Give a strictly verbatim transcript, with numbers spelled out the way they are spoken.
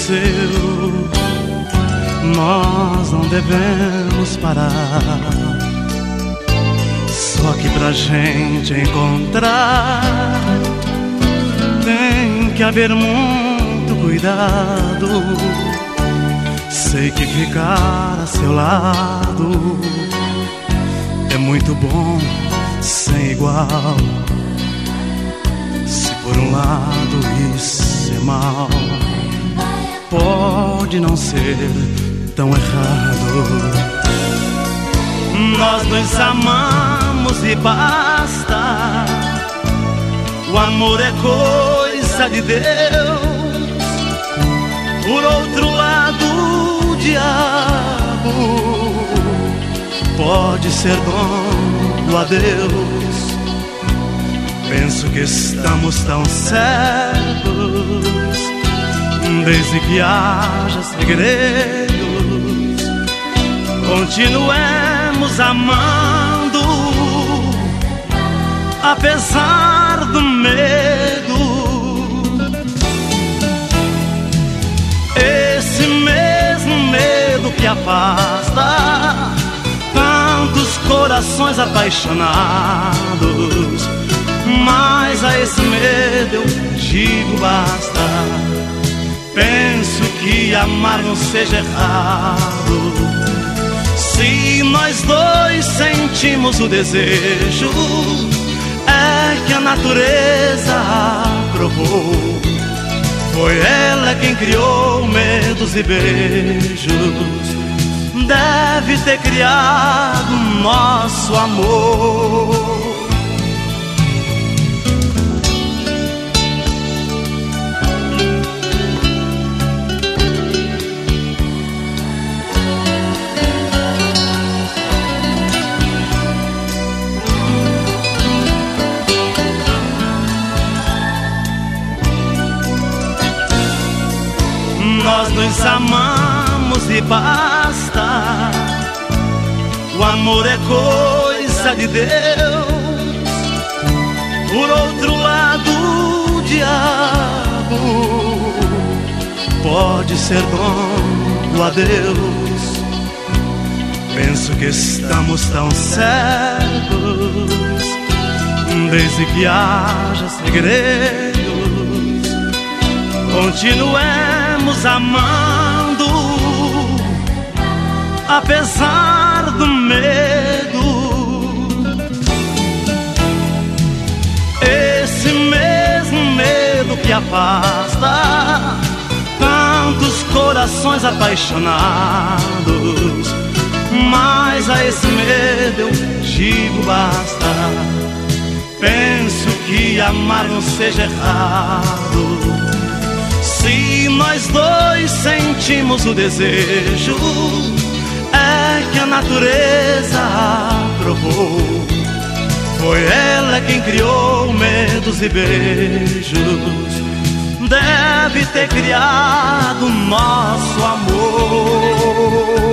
aconteceu. Nós não devemos parar. Só que pra gente encontrar tem que haver muito cuidado. Sei que ficar a seu lado é muito bom, sem igual. Se por um lado isso é mal, pode não ser tão errado. Nós nos amamos e basta. O amor é coisa de Deus. Por outro lado, o diabo pode ser dono do adeus. Penso que estamos tão certos, desde que haja segredos. Continuemos amando, apesar do medo. Esse mesmo medo que afasta tantos corações apaixonados. Mas a esse medo eu digo basta. Penso que amar não seja errado. Se nós dois sentimos o desejo, é que a natureza provou. Foi ela quem criou medos e beijos. Deve ter criado nosso amor. Nós nos amamos e basta. O amor é coisa de Deus. Por outro lado, o diabo pode ser dono do adeus. Penso que estamos tão certos, desde que haja segredos. Continuemos amando, apesar do medo. Esse mesmo medo que afasta tantos corações apaixonados. Mas a esse medo eu digo basta. Penso que amar não seja errado. Se nós dois sentimos o desejo, é que a natureza provou. Foi ela quem criou medos e beijos. Deve ter criado nosso amor.